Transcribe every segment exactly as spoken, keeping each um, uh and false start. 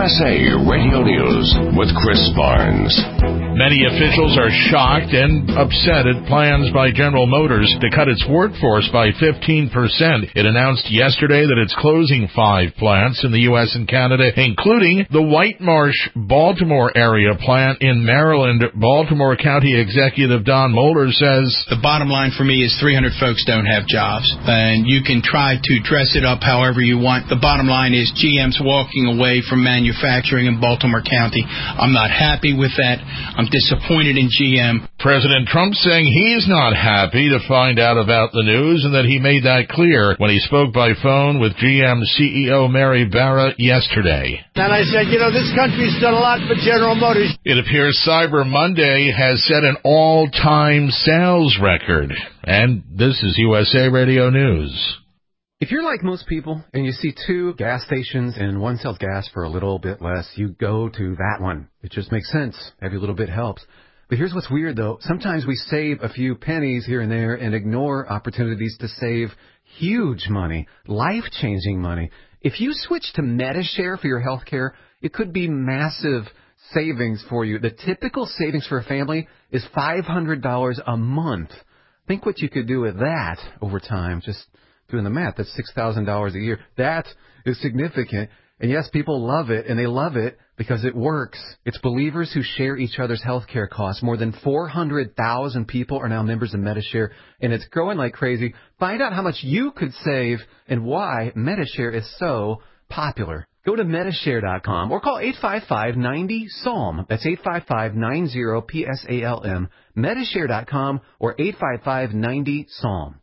S A Radio News with Chris Barnes. Many officials are shocked and upset at plans by General Motors to cut its workforce by fifteen percent. It announced yesterday that it's closing five plants in the U S and Canada, including the White Marsh, Baltimore area plant in Maryland. Baltimore County Executive Don Moeller says, "The bottom line for me is three hundred folks don't have jobs, and you can try to dress it up however you want. The bottom line is G M's walking away from manufacturing in Baltimore County. I'm not happy with that. I'm disappointed in G M." President Trump saying he's not happy to find out about the news and that he made that clear when he spoke by phone with G M C E O Mary Barra yesterday. And I said, you know, this country's done a lot for General Motors. It appears Cyber Monday has set an all-time sales record. And this is U S A Radio News. If you're like most people and you see two gas stations and one sells gas for a little bit less, you go to that one. It just makes sense. Every little bit helps. But here's what's weird, though. Sometimes we save a few pennies here and there and ignore opportunities to save huge money, life-changing money. If you switch to Medi-Share for your health care, it could be massive savings for you. The typical savings for a family is five hundred dollars a month. Think what you could do with that over time. Just doing the math, that's six thousand dollars a year. That is significant. And yes, people love it, and they love it because it works. It's believers who share each other's health care costs. More than four hundred thousand people are now members of Medi-Share, and it's growing like crazy. Find out how much you could save and why Medi-Share is so popular. Go to Medi-Share dot com or call eight five five, nine zero, S A L M. That's eight five five, nine zero, P S A L M. Medi-Share dot com or eight five five, nine zero, S A L M.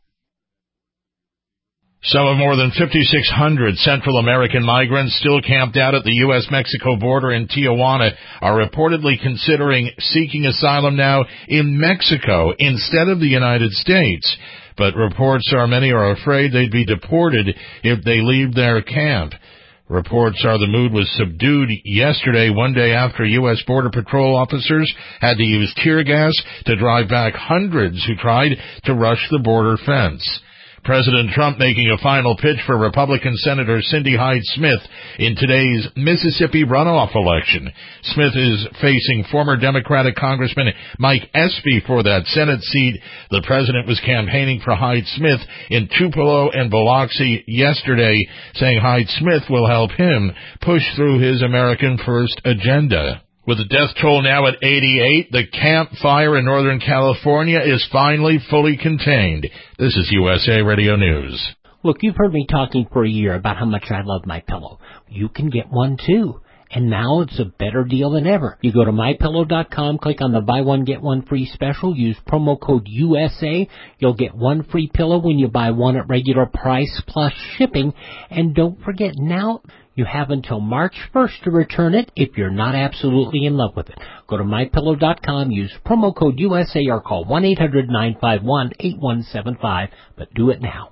Some of more than fifty-six hundred Central American migrants still camped out at the U S Mexico border in Tijuana are reportedly considering seeking asylum now in Mexico instead of the United States. But reports are many are afraid they'd be deported if they leave their camp. Reports are the mood was subdued yesterday, one day after U S Border Patrol officers had to use tear gas to drive back hundreds who tried to rush the border fence. President Trump making a final pitch for Republican Senator Cindy Hyde-Smith in today's Mississippi runoff election. Smith is facing former Democratic Congressman Mike Espy for that Senate seat. The president was campaigning for Hyde-Smith in Tupelo and Biloxi yesterday, saying Hyde-Smith will help him push through his American First agenda. With the death toll now at eighty-eight, the Camp Fire in Northern California is finally fully contained. This is U S A Radio News. Look, you've heard me talking for a year about how much I love MyPillow. You can get one, too. And now it's a better deal than ever. You go to My Pillow dot com, click on the buy one, get one free special, use promo code U S A. You'll get one free pillow when you buy one at regular price plus shipping. And don't forget, now you have until March first to return it if you're not absolutely in love with it. Go to My Pillow dot com, use promo code U S A, or call one eight hundred, nine five one, eight one seven five. But do it now.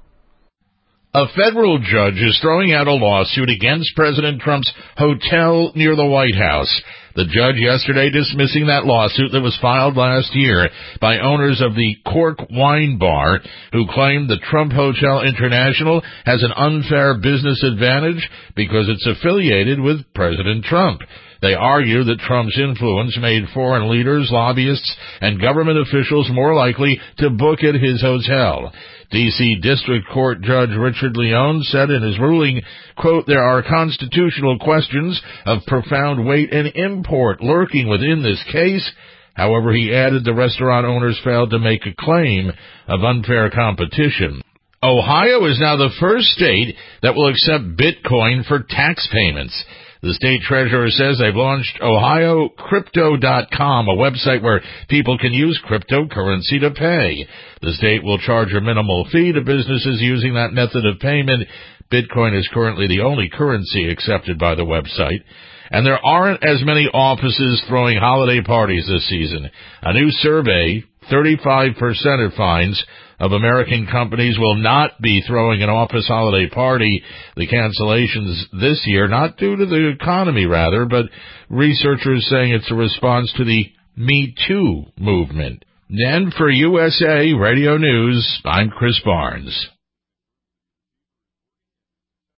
A federal judge is throwing out a lawsuit against President Trump's hotel near the White House. The judge yesterday dismissing that lawsuit that was filed last year by owners of the Cork Wine Bar, who claimed the Trump Hotel International has an unfair business advantage because it's affiliated with President Trump. They argue that Trump's influence made foreign leaders, lobbyists, and government officials more likely to book at his hotel. D C. District Court Judge Richard Leone said in his ruling, quote, "There are constitutional questions of profound weight and import lurking within this case." However, he added the restaurant owners failed to make a claim of unfair competition. Ohio is now the first state that will accept Bitcoin for tax payments. The state treasurer says they've launched Ohio Crypto dot com, a website where people can use cryptocurrency to pay. The state will charge a minimal fee to businesses using that method of payment. Bitcoin is currently the only currency accepted by the website. And there aren't as many offices throwing holiday parties this season. A new survey, thirty-five percent it finds, of American companies will not be throwing an office holiday party. The cancellations this year, not due to the economy rather, but researchers saying it's a response to the Me Too movement. And for U S A Radio News, I'm Chris Barnes.